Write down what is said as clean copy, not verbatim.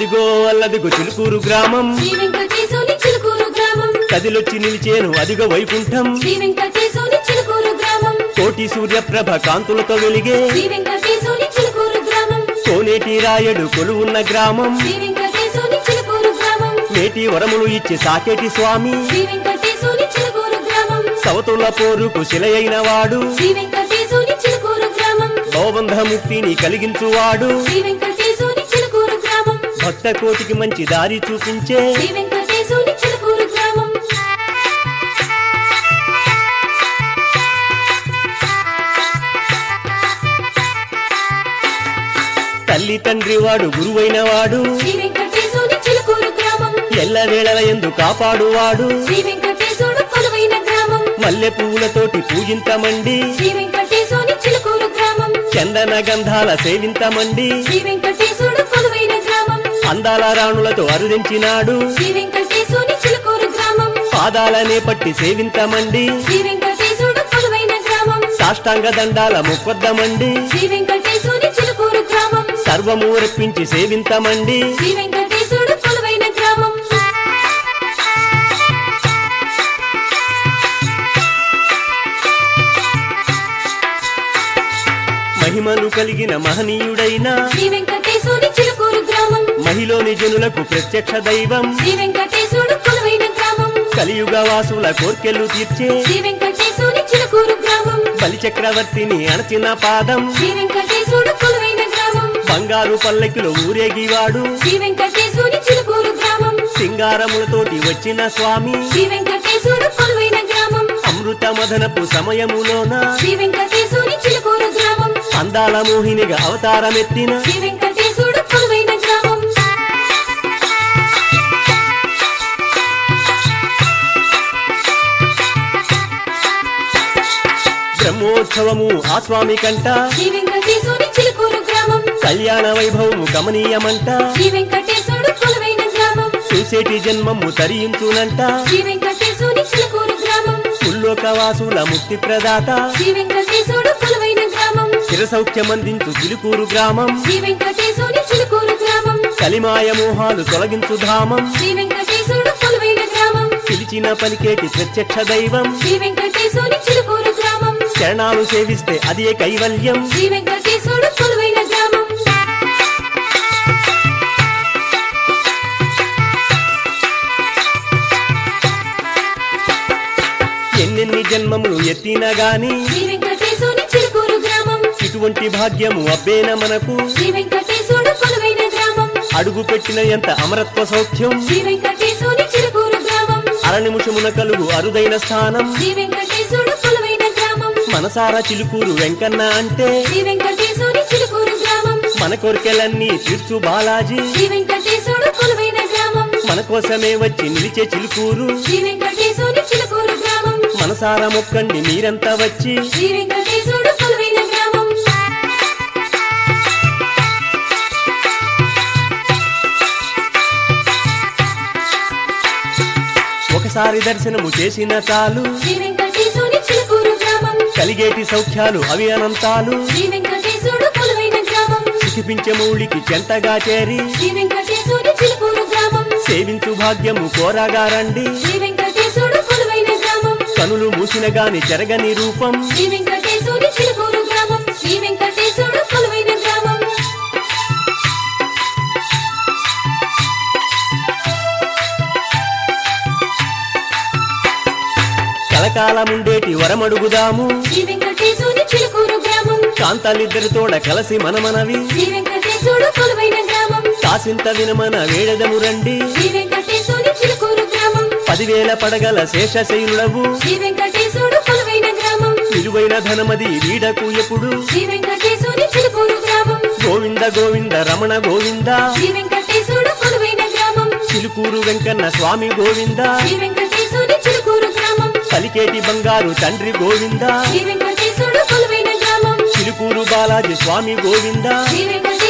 అదిగో అల్లదిగో చిలుకూరు గ్రామం శ్రీ వెంకటేశుని చిలుకూరు గ్రామం కదిలొచ్చి నిలిచేను అదిగో వైకుంఠం శ్రీ వెంకటేశుని చిలుకూరు గ్రామం కోటి సూర్యప్రభ కాంతులతో వెలిగే శ్రీ వెంకటేశుని చిలుకూరు గ్రామం కోనేటి రాయడు కొలువున్న గ్రామం శ్రీ వెంకటేశుని చిలుకూరు గ్రామం నేటి వరములు ఇచ్చి సాకేటి స్వామి శ్రీ వెంకటేశుని చిలుకూరు గ్రామం సవతుల పోరుకు శిలయైన వాడు శ్రీ వెంకటేశుని చిలుకూరు గ్రామం భవబంధముక్తిని కలిగించువాడు శ్రీ వెంకటేశుని చిలుకూరు గ్రామం భక్త కోటికి మంచి దారి చూపించే శ్రీ వెంకటేశుని చిలుకూరు గ్రామం తల్లి తండ్రి వాడు గురువైన వాడు శ్రీ వెంకటేశుని చిలుకూరు గ్రామం ఎల్లవేళల యందు కాపాడువాడు శ్రీ వెంకటేశుడు కొలువైన గ్రామం మల్లె పువ్వులతోటి పూజింతమండి శ్రీ వెంకటేశుని చిలుకూరు గ్రామం చందన గంధాల సేవింతమండి శ్రీ వెంకటేశుడు కొలువైన గ్రామం అందాల రాణులతో అరుదించినాడు శ్రీ వెంకటేశుని చిలుకూరు గ్రామం పాదాలనే పట్టి సేవింతమండి శ్రీ వెంకటేశుడు కొలువైన గ్రామం సాష్టాంగ దండాల మొక్కొద్దమండి శ్రీ వెంకటేశుని చిలుకూరు గ్రామం సర్వము రప్పించి సేవింతమండి శ్రీ వెంకటేశుడు కొలువైన గ్రామం మహిమను కలిగిన మహనీయుడైన శ్రీ వెంకటేశుని చిలుకూరు గ్రామం మహిలోని జనులకు ప్రత్యక్ష దైవం శ్రీ వెంకటేశుడు కొలువైన గ్రామం కలియుగ వాసుల కోర్కెలు తీర్చే శ్రీ వెంకటేశుని చిలుకూరు గ్రామం బలిచక్రవర్తిని అణచిన పాదం శ్రీ వెంకటేశుడు కొలువైన గ్రామం బంగారు పల్లకిలో ఊరేగివాడు శ్రీ వెంకటేశుని చిలుకూరు గ్రామం సింగారములతోటి వచ్చిన స్వామి శ్రీ వెంకటేశుడు కొలువైన గ్రామం అమృత మదనపు సమయములోన శ్రీ వెంకటేశుని చిలుకూరు గ్రామం అందాల మోహినిగా అవతారమెత్తిన శ్రీ వెంకటేశుడు కొలువైన గ్రామం బ్రహ్మోత్సవము ఆ స్వామి కంట శ్రీ వెంకటేశుని చిలుకూరు గ్రామం కళ్యాణ వైభవము గమనీయమంట శ్రీ వెంకటేశుడు కొలువైన గ్రామం చూసేటి జన్మము తరించునంట శ్రీ వెంకటేశుని చిలుకూరు గ్రామం ముల్లోకవాసుల ముక్తి ప్రదాత శ్రీ వెంకటేశుడు కొలువైన గ్రామం చిరసౌఖ్యమందించు చిలుకూరు గ్రామం శ్రీ వెంకటేశుని చిలుకూరు గ్రామం కలిమాయ మోహాలు తొలగించు ధామం శ్రీ వెంకటేశుడు కొలువైన గ్రామం పిలిచిన పలికేటి ప్రత్యక్ష దైవం శ్రీ వెంకటేశుని చిలుకూరు గ్రామం చరణాలు సేవిస్తే అదే కైవల్యం శ్రీ వెంకటేశుడు కొలువైన గ్రామం ఎన్నెన్ని జన్మములు ఎత్తినా గాని శ్రీ వెంకటేశుని చిలుకూరు గ్రామం ఇటువంటి భాగ్యము అబ్బేన మనకు శ్రీ వెంకటేశుడు కొలువైన గ్రామం అడుగు పెట్టిన ఎంత అమరత్వ సౌఖ్యం శ్రీ వెంకటేశుని చిలుకూరు గ్రామం అర నిమిషమున కలుగు అరుదైన స్థానం శ్రీ వెంకటేశుడు కొలువైన గ్రామం మనసారా చిలుకూరు వెంకన్న అంటే శ్రీ వెంకటేశుని చిలుకూరు గ్రామం మన కోరికలన్నీ తీర్చు బాలాజీ శ్రీ వెంకటేశుడు కొలువైన గ్రామం మన కోసమే వచ్చి నిలిచే చిలుకూరు శ్రీ వెంకటేశుని చిలుకూరు గ్రామం మనసారా మొక్కండి మీరంతా వచ్చి శ్రీ వెంకటేశుడు కొలువైన గ్రామం ఒకసారి దర్శనము చేసిన చాలు శ్రీ వెంకటేశుని చిలుకూరు గ్రామం కలిగేటి సౌఖ్యాలు అవి అనంతాలు శ్రీ వెంకటేశుడు కొలువైన గ్రామం సుఖిపించే మౌళికి చెంతగా చేరి శ్రీ వెంకటేశుని చిలుకూరు గ్రామం సేవించు భాగ్యము కోరాగా రండి శ్రీ వెంకటేశుడు కొలువైన గ్రామం కనులు మూసిన గాని చెరగని రూపం శ్రీ వెంకటేశుని చిలుకూరు గ్రామం శ్రీ వెంకటేశుడు కొలువైన గ్రామం కలకాలముండేటి వరమడుగుదాము శ్రీ వెంకటేశుని చిలుకూరు గ్రామం కాంతాలిద్దరితోడ కలసి మనమనవి శ్రీ వెంకటేశుడు కొలువైన గ్రామం కాసింత వినమన వేడదము రండి శ్రీ వెంకటేశుని చిలుకూరు గ్రామం 10,000 పడగల శేషశైలుడవు శ్రీ వెంకటేశుడు కొలువైన గ్రామం విలువైన ధనమది వీడకు ఎప్పుడు శ్రీ వెంకటేశుని చిలుకూరు గ్రామం గోవింద గోవింద రమణ గోవింద శ్రీ వెంకటేశుడు కొలువైన గ్రామం చిలుకూరు వెంకన్న స్వామి గోవింద శ్రీ వెంకటేశుని చిలుకూరు గ్రామం పలికేటి బంగారు తండ్రి గోవింద శ్రీ వెంకటేశుడు కొలువైన గ్రామం చిలుకూరు బాలాజీ స్వామి గోవింద శ్రీ వెంకటేశుడు